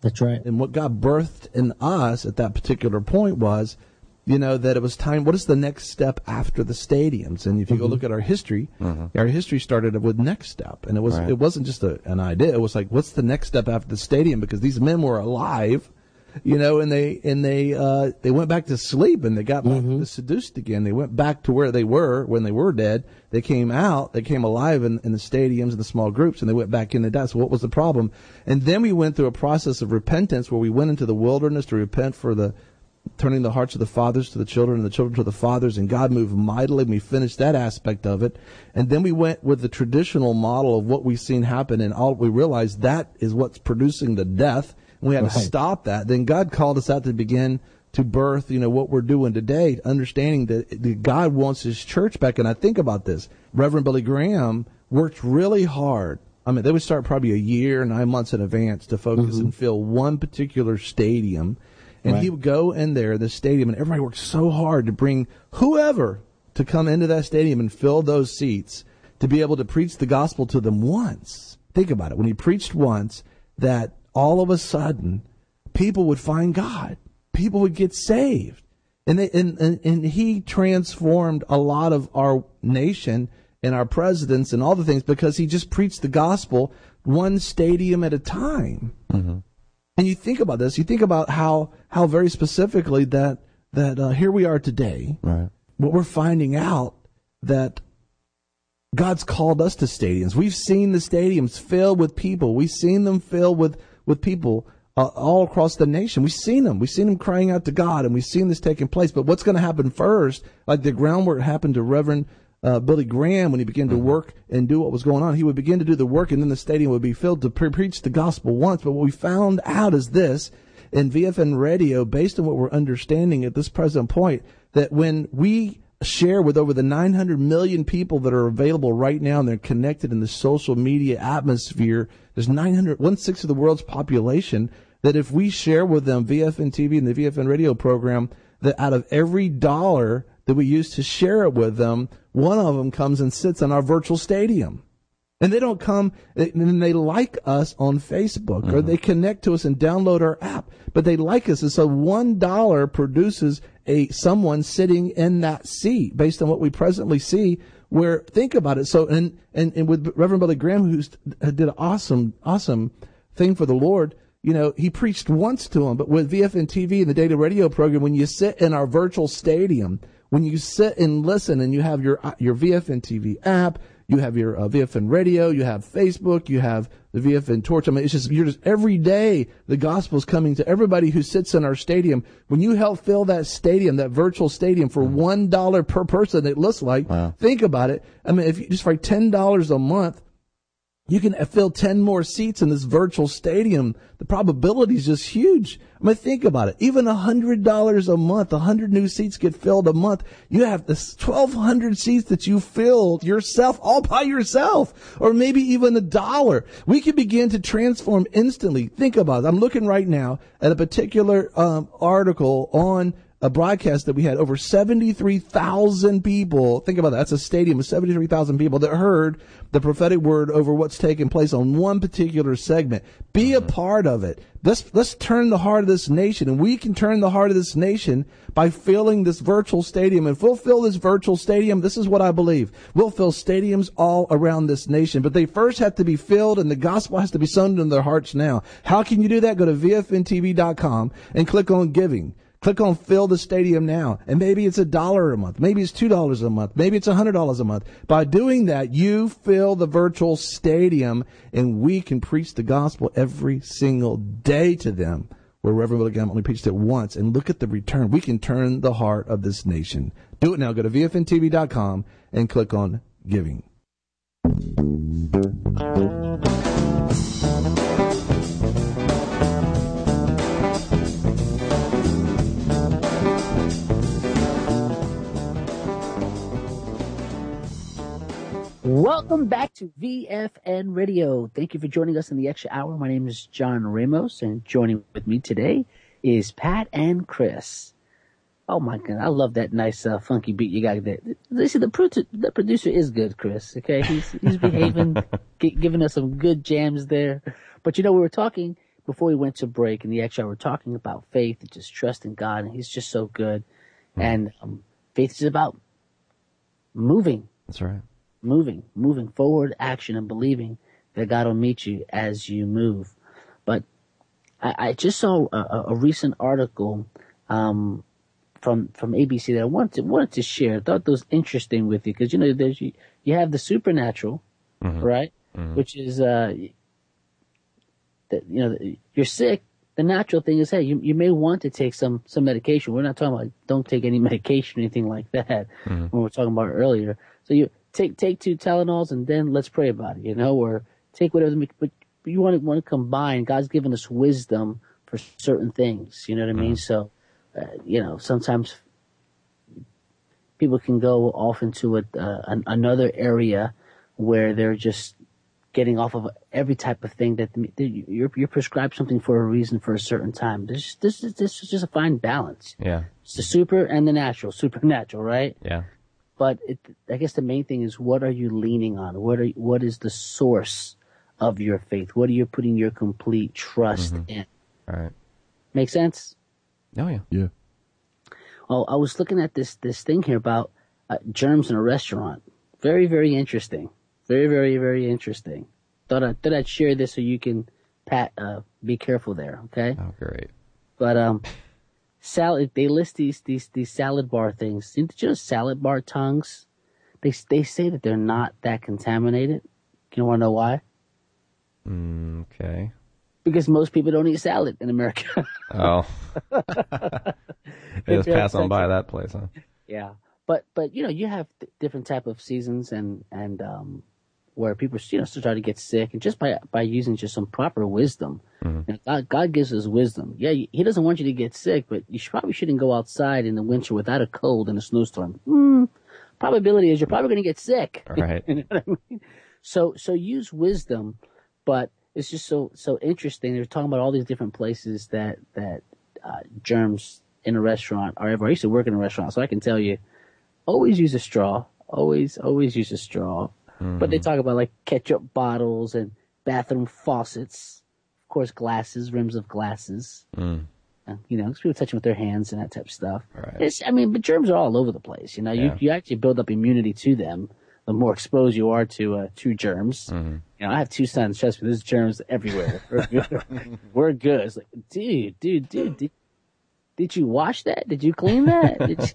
Speaker 2: That's right.
Speaker 1: And what God birthed in us at that particular point was, that it was time. What is the next step after the stadiums? And if you go look at our history started with Next Step, and it wasn't just an idea. It was like, what's the next step after the stadium? Because these men were alive, and they went back to sleep, and they got back seduced again. They went back to where they were when they were dead. They came out, they came alive in the stadiums and the small groups, and they went back into that. So what was the problem? And then we went through a process of repentance where we went into the wilderness to repent for the turning the hearts of the fathers to the children and the children to the fathers, and God moved mightily. We finished that aspect of it. And then we went with the traditional model of what we've seen happen, and all we realized that is what's producing the death. And we had to stop that. Then God called us out to begin to birth, what we're doing today, understanding that God wants his church back. And I think about this. Reverend Billy Graham worked really hard. I mean, they would start probably a year, 9 months in advance to focus and fill one particular stadium. And he would go in there, the stadium, and everybody worked so hard to bring whoever to come into that stadium and fill those seats to be able to preach the gospel to them once. Think about it. When he preached once, that all of a sudden people would find God. People would get saved. And he transformed a lot of our nation and our presidents and all the things because he just preached the gospel one stadium at a time. Mm-hmm. And you think about this, you think about how very specifically that here we are today. Right. What we're finding out that God's called us to stadiums. We've seen the stadiums filled with people. We've seen them filled with people all across the nation. We've seen them. We've seen them crying out to God, and we've seen this taking place. But what's going to happen first, like the groundwork happened to Reverend Billy Graham when he began to work and do what was going on. He would begin to do the work, and then the stadium would be filled to preach the gospel once. But what we found out is this, in VFN Radio, based on what we're understanding at this present point, that when we share with over the 900 million people that are available right now, and they're connected in the social media atmosphere, there's 1/6 of the world's population, that if we share with them VFN TV and the VFN Radio program, that out of every dollar that we use to share it with them, one of them comes and sits in our virtual stadium. And they don't come, and they like us on Facebook, or they connect to us and download our app, but they like us. And so $1 produces someone sitting in that seat based on what we presently see, where, think about it. So, and with Reverend Billy Graham, who did an awesome thing for the Lord, he preached once to him, but with VFN TV and the Data Radio program, when you sit in our virtual stadium, when you sit and listen, and you have your VFN TV app, you have your VFN Radio, you have Facebook, you have the VFN Torch. I mean, you're just every day the gospel's coming to everybody who sits in our stadium. When you help fill that stadium, that virtual stadium, for $1 per person, it looks like. Wow. Think about it. I mean, if you just for $10 a month, you can fill 10 more seats in this virtual stadium. The probability is just huge. I mean, think about it. Even $100 a month, 100 new seats get filled a month. You have this 1,200 seats that you filled yourself, all by yourself, or maybe even $1. We can begin to transform instantly. Think about it. I'm looking right now at a particular article on a broadcast that we had over 73,000 people. Think about that. That's a stadium of 73,000 people that heard the prophetic word over what's taking place on one particular segment. Be a part of it. Let's turn the heart of this nation, and we can turn the heart of this nation by filling this virtual stadium. And if we'll fill this virtual stadium, this is what I believe. We'll fill stadiums all around this nation, but they first have to be filled, and the gospel has to be sown into their hearts now. How can you do that? Go to VFNTV.com and click on giving. Click on Fill the Stadium Now, and maybe it's $1 a month, maybe it's $2 a month, maybe it's $100 a month. By doing that, you fill the virtual stadium, and we can preach the gospel every single day to them, where Reverend Billy Graham only preached it once. And look at the return. We can turn the heart of this nation. Do it now. Go to VFNTV.com and click on Giving.
Speaker 2: Welcome back to VFN Radio. Thank you for joining us in the extra hour. My name is John Ramos, and joining with me today is Pat and Chris. Oh my God, I love that nice funky beat you got there. Listen, the producer is good, Chris. Okay, he's behaving, giving us some good jams there. But we were talking before we went to break in the extra, we're talking about faith and just trusting God, and He's just so good. And faith is about moving.
Speaker 4: That's right.
Speaker 2: Moving forward, action, and believing that God will meet you as you move. But I just saw a recent article from ABC that I wanted to share. I thought that was interesting with you because you have the supernatural, right? Which is you're sick. The natural thing is, hey, you may want to take some medication. We're not talking about don't take any medication or anything like that when we were talking about earlier. So you take 2 Tylenols and then let's pray about it, or take whatever. But you want to combine. God's given us wisdom for certain things. You know what I mean? So, sometimes people can go off into another area where they're just getting off of every type of thing that you're prescribed something for a reason for a certain time. This is just a fine balance.
Speaker 4: Yeah.
Speaker 2: It's the super and the supernatural, right?
Speaker 4: Yeah.
Speaker 2: But I guess the main thing is, what are you leaning on? What is the source of your faith? What are you putting your complete trust in?
Speaker 4: All right.
Speaker 2: Make sense?
Speaker 4: Oh, yeah.
Speaker 3: Yeah.
Speaker 2: Well, I was looking at this thing here about germs in a restaurant. Very, very interesting. Very, very, very interesting. Thought I'd share this so you can be careful there, okay?
Speaker 4: Oh, great.
Speaker 2: But salad, they list these salad bar things. Did you know salad bar tongues? They say that they're not that contaminated. You want to know why?
Speaker 4: Okay.
Speaker 2: Because most people don't eat salad in America.
Speaker 4: Oh. They just pass on by that place, huh?
Speaker 2: Yeah. But you have different type of seasons and where people start to get sick, and just by using just some proper wisdom. God gives us wisdom. Yeah, He doesn't want you to get sick, but you probably shouldn't go outside in the winter without a cold in a snowstorm. Probability is you're probably going to get sick.
Speaker 4: Right.
Speaker 2: You know what I mean? So use wisdom, but it's just so interesting. They're talking about all these different places that germs in a restaurant are ever. I used to work in a restaurant, so I can tell you, always use a straw. Always use a straw. But they talk about like ketchup bottles and bathroom faucets, of course, glasses, rims of glasses. Because people touch them with their hands and that type of stuff.
Speaker 4: Right.
Speaker 2: But germs are all over the place. You actually build up immunity to them the more exposed you are to germs. I have 2 sons. Trust me, there's germs everywhere. We're good. It's like, dude, did you wash that? Did you clean that?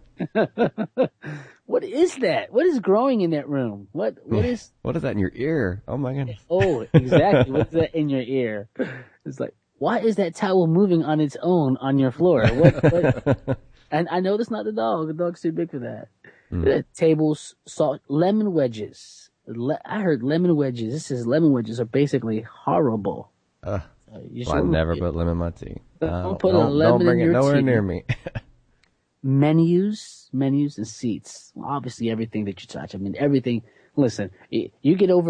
Speaker 2: What is that? What is growing in that room? What is
Speaker 4: that in your ear? Oh my goodness.
Speaker 2: Oh, exactly. What's that in your ear? It's like, why is that towel moving on its own on your floor? What? And I know that's not the dog. The dog's too big for that. Tables, salt, lemon wedges. I heard lemon wedges. This is lemon wedges are basically horrible.
Speaker 4: I never put lemon in my tea.
Speaker 2: Don't put a lemon
Speaker 4: don't bring
Speaker 2: in
Speaker 4: it
Speaker 2: your
Speaker 4: nowhere
Speaker 2: tea.
Speaker 4: near me.
Speaker 2: Menus and seats. Well, obviously, everything that you touch. I mean, everything. Listen, you get over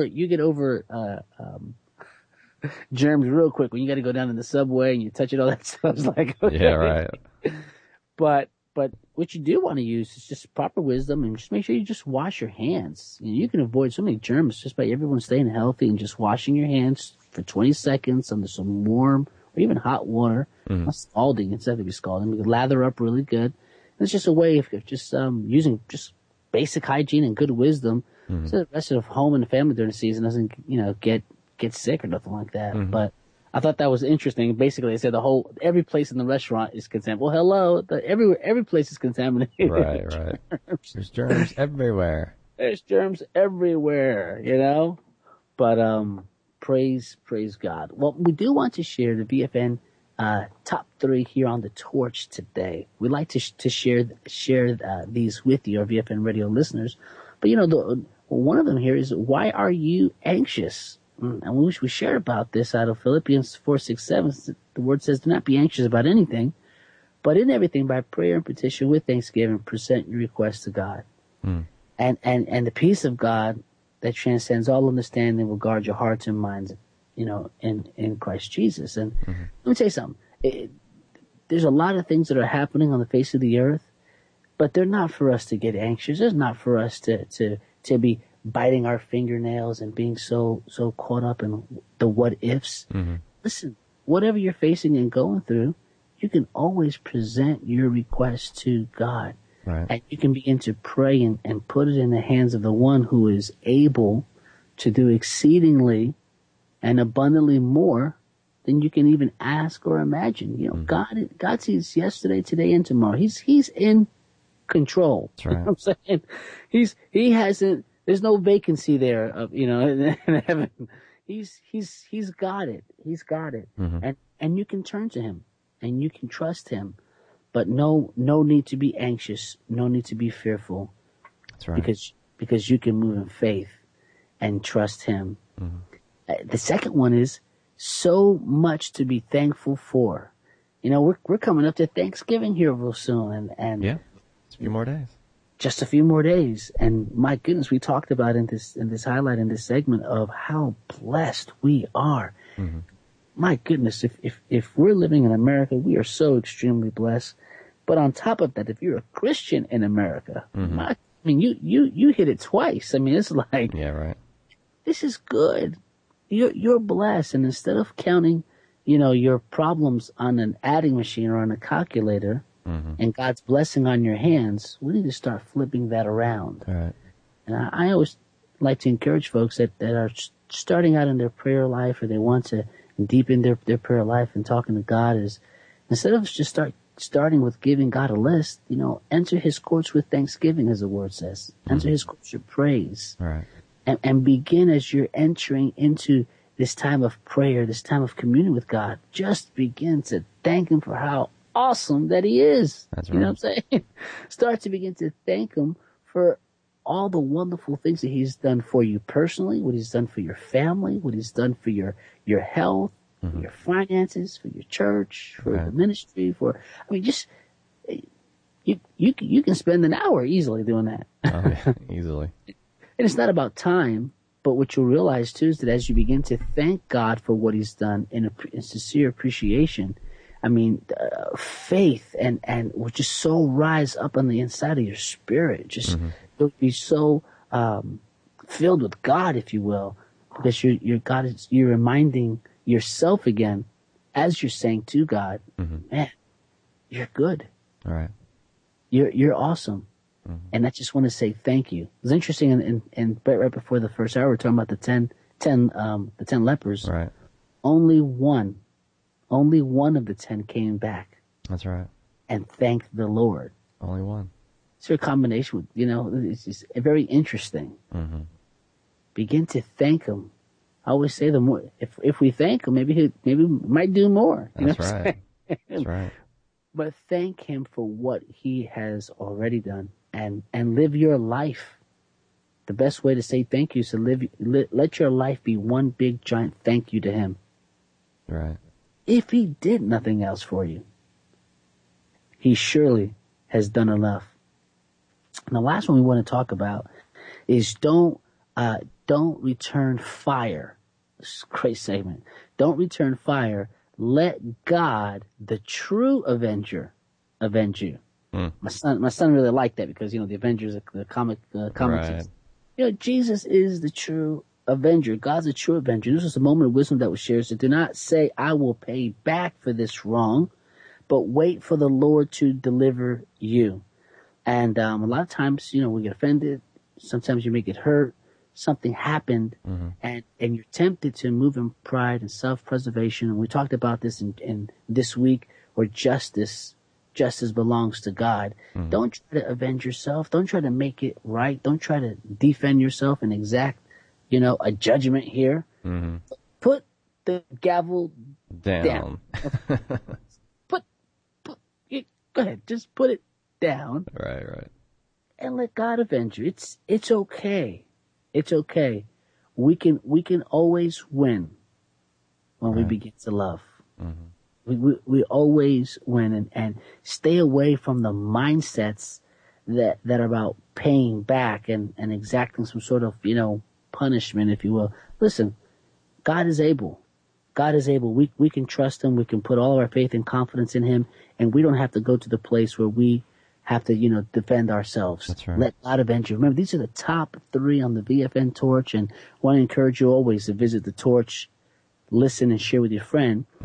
Speaker 2: germs real quick when you got to go down in the subway and you touch it. All that stuff. It's like, okay.
Speaker 4: Yeah, right.
Speaker 2: But what you do want to use is just proper wisdom and just make sure you just wash your hands. You can avoid so many germs just by everyone staying healthy and just washing your hands for 20 seconds under some warm or even hot water. Not scalding. It's not to be scalding. You can lather up really good. And it's just a way of just using just basic hygiene and good wisdom so the rest of home and the family during the season doesn't get sick or nothing like that. But I thought that was interesting. Basically, they said every place in the restaurant is contaminated. Well, hello, every place is contaminated.
Speaker 4: Right. There's germs everywhere.
Speaker 2: There's germs everywhere, But praise God. Well, we do want to share the VFN top 3 here on the Torch today. We'd like to share these with you, our VFN radio listeners. But one of them here is, why are you anxious? And we shared about this out of Philippians 4:6-7. The word says, do not be anxious about anything, but in everything by prayer and petition with thanksgiving, present your requests to God. And the peace of God that transcends all understanding will guard your hearts and minds, in Christ Jesus. And let me tell you something. There's a lot of things that are happening on the face of the earth, but they're not for us to get anxious. It's not for us to be biting our fingernails and being so caught up in the what ifs. Listen, whatever you're facing and going through, you can always present your request to God.
Speaker 4: Right.
Speaker 2: And you can begin to pray and put it in the hands of the one who is able to do exceedingly and abundantly more than you can even ask or imagine. You know, God sees yesterday, today, and tomorrow. He's in control.
Speaker 4: That's right.
Speaker 2: You know what I'm saying? He hasn't, there's no vacancy there of, you know, in heaven. He's got it. He's got it. And you can turn to him and you can trust him, but no need to be anxious. No need to be fearful.
Speaker 4: That's right.
Speaker 2: Because you can move in faith and trust him. The second one is so much to be thankful for. You know, we're coming up to Thanksgiving here real soon, and
Speaker 4: Yeah. It's a few more days.
Speaker 2: just a few more days. And my goodness, we talked about in this highlight, in this segment, of how blessed we are. My goodness, if we're living in America, we are so extremely blessed. But on top of that, if you're a Christian in America, I mean, you hit it twice. I mean, it's like,
Speaker 4: Yeah, right.
Speaker 2: this is good. You're blessed. And instead of counting, you know, your problems on an adding machine or on a calculator, and God's blessing on your hands, we need to start flipping that around.
Speaker 4: All right.
Speaker 2: And I always like to encourage folks that are starting out in their prayer life, or they want to deepen their prayer life and talking to God, is instead of just starting with giving God a list, you know, enter his courts with thanksgiving, as the word says. Enter his courts with praise.
Speaker 4: All right.
Speaker 2: And begin, as you're entering into this time of prayer, this time of communion with God, just begin to thank him for how awesome that he is.
Speaker 4: That's
Speaker 2: You know
Speaker 4: right.
Speaker 2: what I'm saying? Start to begin to thank him for all the wonderful things that he's done for you personally, what he's done for your family, what he's done for your health, for your finances, for your church, for the ministry, just, you can spend an hour easily doing that.
Speaker 4: Oh, yeah. Easily.
Speaker 2: And it's not about time, but what you'll realize too is that as you begin to thank God for what he's done in sincere appreciation, I mean, faith and will just so rise up on the inside of your spirit. Just you'll be so filled with God, if you will, because you're reminding yourself again, as you're saying to God, man, you're good.
Speaker 4: All right.
Speaker 2: You're awesome. And I just want to say thank you. It was interesting in right before the first hour, we were talking about the 10 lepers.
Speaker 4: Right.
Speaker 2: Only one of the 10 came back
Speaker 4: That's right.
Speaker 2: and thanked the Lord.
Speaker 4: Only one.
Speaker 2: It's a combination with, you know, it's just very interesting. Begin to thank him. I always say the more, if we thank him, maybe we might do more. You
Speaker 4: That's
Speaker 2: know what I'm
Speaker 4: right.
Speaker 2: saying?
Speaker 4: That's right.
Speaker 2: But thank him for what he has already done, and live your life. The best way to say thank you is to let your life be one big giant thank you to him.
Speaker 4: Right.
Speaker 2: If he did nothing else for you, he surely has done enough. And the last one we want to talk about is don't return fire. This is a great segment. Don't return fire. Let God, the true avenger, avenge you. My son really liked that because, you know, the Avengers, the comics.
Speaker 4: Right.
Speaker 2: You know, Jesus is the true avenger. God's the true avenger. This is a moment of wisdom that was shared. So do not say, I will pay back for this wrong, but wait for the Lord to deliver you. And a lot of times, you know, we get offended. Sometimes you may get hurt. Something happened, and you're tempted to move in pride and self-preservation. And we talked about this in this week, where justice belongs to God. Don't try to avenge yourself. Don't try to make it right. Don't try to defend yourself and exact, you know, a judgment here. Put the gavel down. Go ahead. Just put it down.
Speaker 4: Right.
Speaker 2: And let God avenge you. It's okay. It's okay. We can always win when we begin to love. We always win, and stay away from the mindsets that are about paying back and exacting some sort of, you know, punishment, if you will. Listen, God is able. God is able. We can trust him. We can put all of our faith and confidence in him, and we don't have to go to the place where we have to, you know, defend ourselves.
Speaker 4: That's right.
Speaker 2: Let God avenge you. Remember, these are the top 3 on the VFN Torch, and I want to encourage you always to visit the Torch, listen and share with your friend.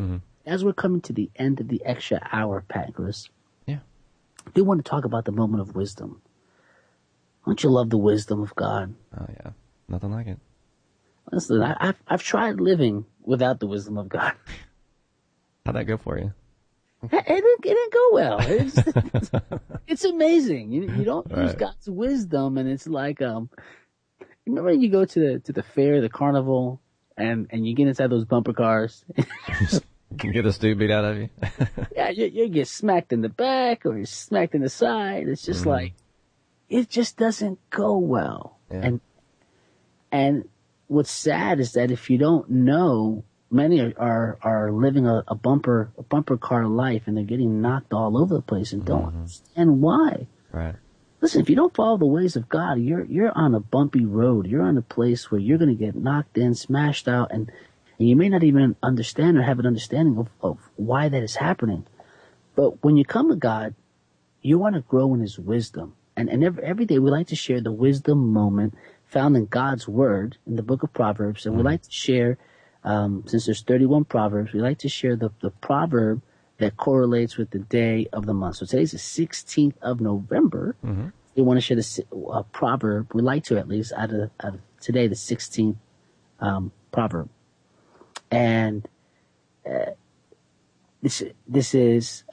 Speaker 2: as we're coming to the end of the extra hour, Pat Chris,
Speaker 4: Yeah.
Speaker 2: I do want to talk about the moment of wisdom. Don't you love the wisdom of God?
Speaker 4: Oh yeah. Nothing like it.
Speaker 2: Listen, I've tried living without the wisdom of God.
Speaker 4: How'd that go for you?
Speaker 2: It didn't go well. It's amazing. You don't use
Speaker 4: Right.
Speaker 2: God's wisdom, and it's like remember you go to the fair, the carnival, and you get inside those bumper cars.
Speaker 4: Can you get the stew beat out of you?
Speaker 2: Yeah, you get smacked in the back or you're smacked in the side. It's just like it just doesn't go well.
Speaker 4: Yeah.
Speaker 2: And what's sad is that if you don't know, many are living a bumper car life, and they're getting knocked all over the place and don't understand why.
Speaker 4: Right.
Speaker 2: Listen, if you don't follow the ways of God, you're on a bumpy road. You're on a place where you're going to get knocked in, smashed out, and you may not even understand or have an understanding of why that is happening. But when you come to God, you want to grow in His wisdom. And every day we like to share the wisdom moment found in God's Word in the book of Proverbs. And we like to share, since there's 31 Proverbs, we like to share the proverb that correlates with the day of the month. So today's the 16th of November. We want to share the proverb. We like to, at least, out of today, the 16th proverb. And this is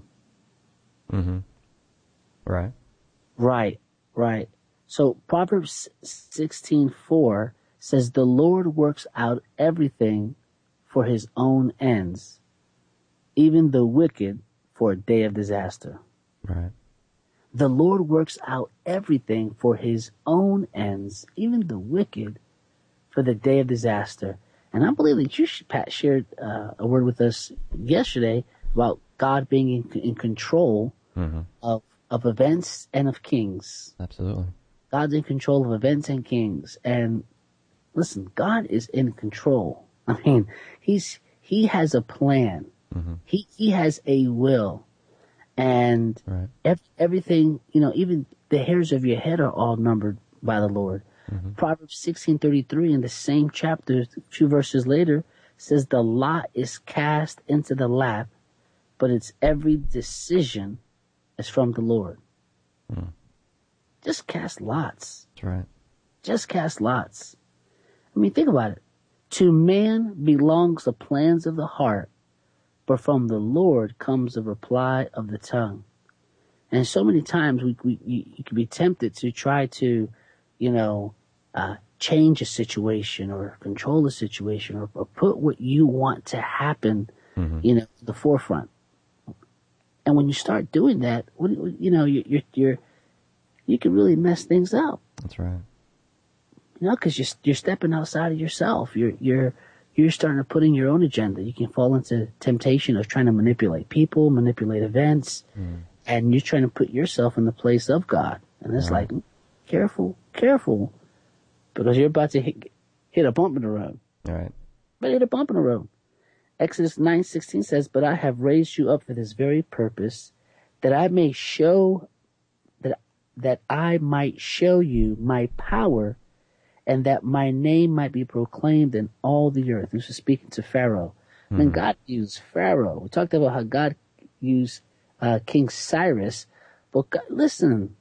Speaker 4: Right.
Speaker 2: right. So Proverbs 16:4 says, "The Lord works out everything for His own ends, even the wicked for a day of disaster."
Speaker 4: Right.
Speaker 2: The Lord works out everything for His own ends, even the wicked for the day of disaster. And I believe that you, Pat, shared a word with us yesterday about God being in control of events and of kings.
Speaker 4: Absolutely.
Speaker 2: God's in control of events and kings. And listen, God is in control. I mean, He has a plan. He has a will. And everything, even the hairs of your head are all numbered by the Lord. Proverbs 16:33 in the same chapter, a few verses later, says the lot is cast into the lap, but its every decision is from the Lord. Just cast lots.
Speaker 4: That's right.
Speaker 2: Just cast lots. I mean, think about it. To man belongs the plans of the heart, but from the Lord comes the reply of the tongue. And so many times you can be tempted to try to, change a situation or control a situation or put what you want to happen, to the forefront. And when you start doing that, you can really mess things up.
Speaker 4: That's right.
Speaker 2: Because you're stepping outside of yourself. You're starting to put in your own agenda. You can fall into temptation of trying to manipulate people, manipulate events, and you're trying to put yourself in the place of God. And it's like, careful, because you're about to hit a bump in the road.
Speaker 4: All right.
Speaker 2: But hit a bump in the road. Exodus 9:16 says, "But I have raised you up for this very purpose, that I may show that I might show you my power, and that my name might be proclaimed in all the earth." This was speaking to Pharaoh. I mean, God used Pharaoh. We talked about how God used King Cyrus. But God, listen,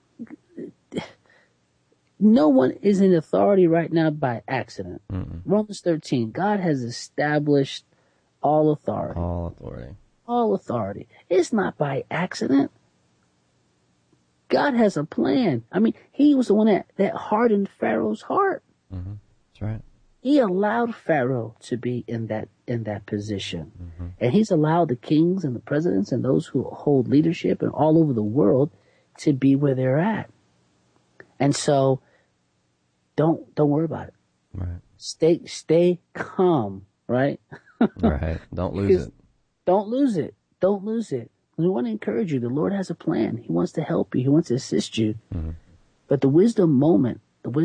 Speaker 2: no one is in authority right now by accident. Romans 13, God has established all authority.
Speaker 4: All authority.
Speaker 2: All authority. It's not by accident. God has a plan. I mean, He was the one that hardened Pharaoh's heart.
Speaker 4: That's right.
Speaker 2: He allowed Pharaoh to be in that position. And He's allowed the kings and the presidents and those who hold leadership and all over the world to be where they're at. And so don't worry about it.
Speaker 4: Right.
Speaker 2: Stay calm, right?
Speaker 4: Right. Don't lose it.
Speaker 2: Don't lose it. Don't lose it. We want to encourage you. The Lord has a plan. He wants to help you. He wants to assist you. But the wisdom moment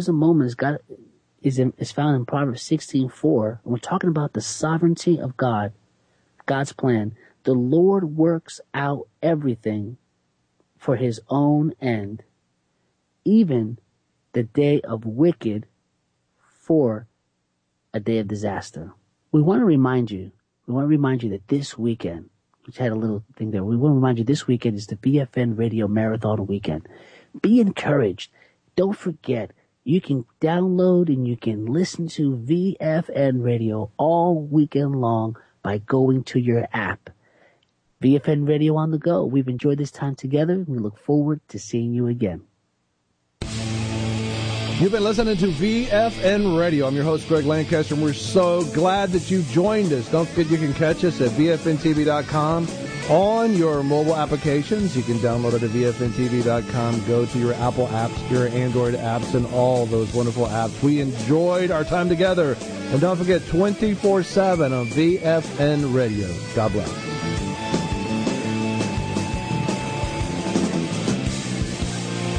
Speaker 2: is found in Proverbs 16:4. And we're talking about the sovereignty of God, God's plan. The Lord works out everything for His own end, even the day of wicked for a day of disaster. We want to remind you we want to remind you that this weekend, which had a little thing there, we want to remind you this weekend is the VFN Radio Marathon weekend. Be encouraged. Don't forget, you can download and you can listen to VFN Radio all weekend long by going to your app. VFN Radio on the go. We've enjoyed this time together. We look forward to seeing you again.
Speaker 1: You've been listening to VFN Radio. I'm your host, Greg Lancaster, and we're so glad that you joined us. Don't forget you can catch us at VFNTV.com on your mobile applications. You can download it at VFNTV.com. Go to your Apple apps, your Android apps, and all those wonderful apps. We enjoyed our time together. And don't forget, 24/7 on VFN Radio. God bless.